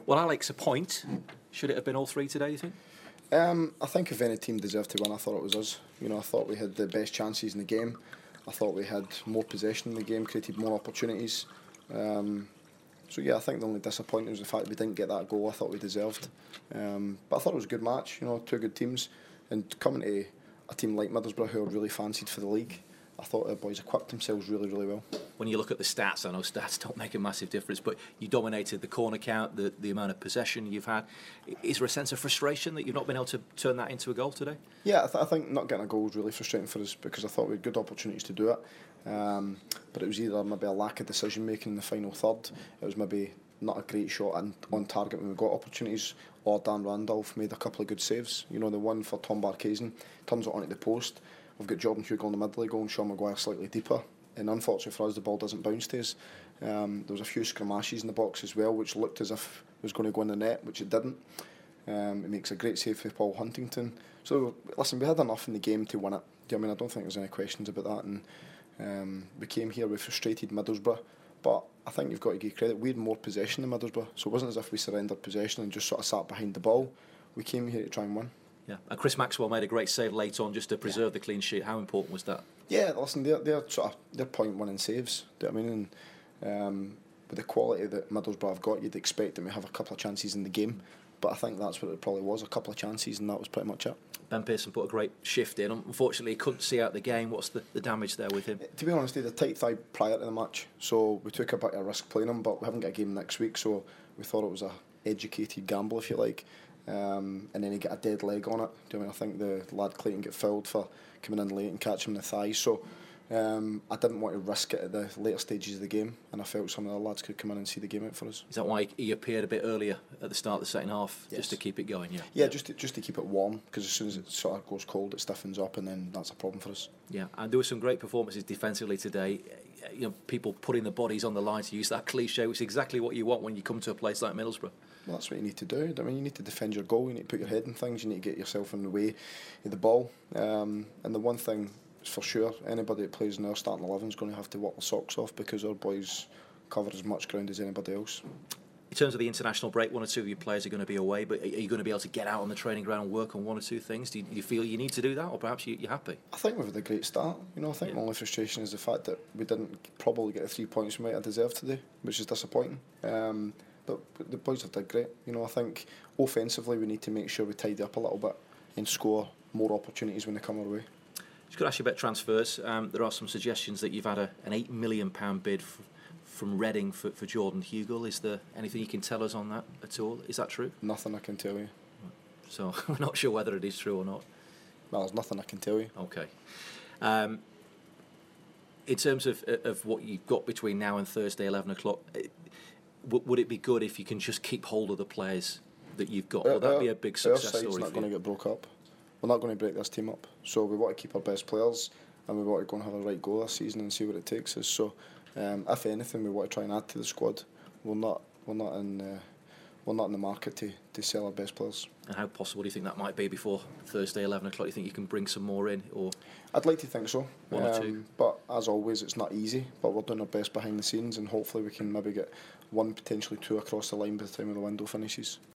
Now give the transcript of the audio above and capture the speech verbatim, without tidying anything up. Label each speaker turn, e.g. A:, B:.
A: Well, Alex, a point. Should it have been all three today, you think?
B: Um, I think if any team deserved to win, I thought it was us. You know, I thought we had the best chances in the game. I thought we had more possession in the game, created more opportunities. Um, so yeah, I think the only disappointment was the fact that we didn't get that goal I thought we deserved. Um, but I thought it was a good match. You know, two good teams, and coming to a team like Middlesbrough, who are really fancied for the league, I thought the boys equipped themselves really, really well.
A: When you look at the stats, I know stats don't make a massive difference, but you dominated the corner count, the, the amount of possession you've had. Is there a sense of frustration that you've not been able to turn that into a goal today?
B: Yeah, I, th- I think not getting a goal was really frustrating for us because I thought we had good opportunities to do it. Um, but it was either maybe a lack of decision making in the final third, it was maybe not a great shot and on target when we got opportunities, or Dan Randolph made a couple of good saves. You know, the one for Tom Barkhuizen turns it onto the post. We've got Jordan Hugill in the middle of the goal and Sean Maguire slightly deeper. And unfortunately for us, the ball doesn't bounce to us. Um, there was a few scrumashes in the box as well, which looked as if it was going to go in the net, which it didn't. Um, it makes a great save for Paul Huntington. So, listen, we had enough in the game to win it. I mean, I don't think there's any questions about that. And um, we came here with frustrated Middlesbrough. But I think you've got to give credit. We had more possession than Middlesbrough. So it wasn't as if we surrendered possession and just sort of sat behind the ball. We came here to try and win.
A: Yeah, and Chris Maxwell made a great save late on just to preserve yeah. the clean sheet. How important was that?
B: Yeah, listen, they're, they're sort of they're point winning saves. Do you know what I mean? And, um, with the quality that Middlesbrough have got, you'd expect them to have a couple of chances in the game. But I think that's what it probably was, a couple of chances, and that was pretty much it.
A: Ben Pearson put a great shift in. Unfortunately, he couldn't see out the game. What's the, the damage there with him?
B: To be honest, he had a tight thigh prior to the match, so we took a bit of a risk playing him, but we haven't got a game next week, so we thought it was a educated gamble, if you like. Um, and then he got a dead leg on it. Do you know, I think the lad Clayton got fouled for coming in late and catching him in the thighs. So um, I didn't want to risk it at the later stages of the game, and I felt some of the lads could come in and see the game out for us.
A: Is that why he appeared a bit earlier at the start of the second half,
B: yes.
A: just to keep it going? Yeah,
B: yeah, just to, just to keep it warm, because as soon as it sort of goes cold, it stiffens up, and then that's a problem for us.
A: Yeah, and there were some great performances defensively today. You know, people putting the bodies on the line, to use that cliche, which is exactly what you want when you come to a place like Middlesbrough.
B: Well, that's what you need to do. I mean, you need to defend your goal. You need to put your head in things. You need to get yourself in the way of the ball. Um, and the one thing is for sure, anybody that plays in our starting eleven is going to have to work their socks off, because our boys cover as much ground as anybody else.
A: In terms of the international break, one or two of your players are going to be away, but are you going to be able to get out on the training ground and work on one or two things? Do you, do you feel you need to do that, or perhaps you, you're happy?
B: I think we've had a great start. You know, I think yeah. my only frustration is the fact that we didn't probably get the three points we might have deserved today, which is disappointing. Um, but the boys have done great. You know, I think offensively we need to make sure we tidy up a little bit and score more opportunities when they come our way.
A: Just going to ask you about transfers. Um, there are some suggestions that you've had a, an eight million pound bid f- from Reading for, for Jordan Hugill. Is there anything you can tell us on that at all? Is that true?
B: Nothing I can tell you.
A: So we're not sure whether it is true or not.
B: Well, there's nothing I can tell you.
A: Okay. Um, in terms of of what you've got between now and Thursday, eleven o'clock, it, w- would it be good if you can just keep hold of the players that you've got? Would that be a big success story?
B: Our side's not going to
A: you?
B: get broke up. We're not going to break this team up. So we want to keep our best players, and we want to go and have a right go this season and see what it takes us. So, um, if anything, we want to try and add to the squad. We're not. We're not in. Uh, we're not in the market to, to sell our best players.
A: And how possible do you think that might be before Thursday, eleven o'clock? Do you think you can bring some more in, or?
B: I'd like to think so.
A: One
B: um,
A: or two.
B: But as always, it's not easy. But we're doing our best behind the scenes, and hopefully we can maybe get one, potentially two across the line by the time the window finishes.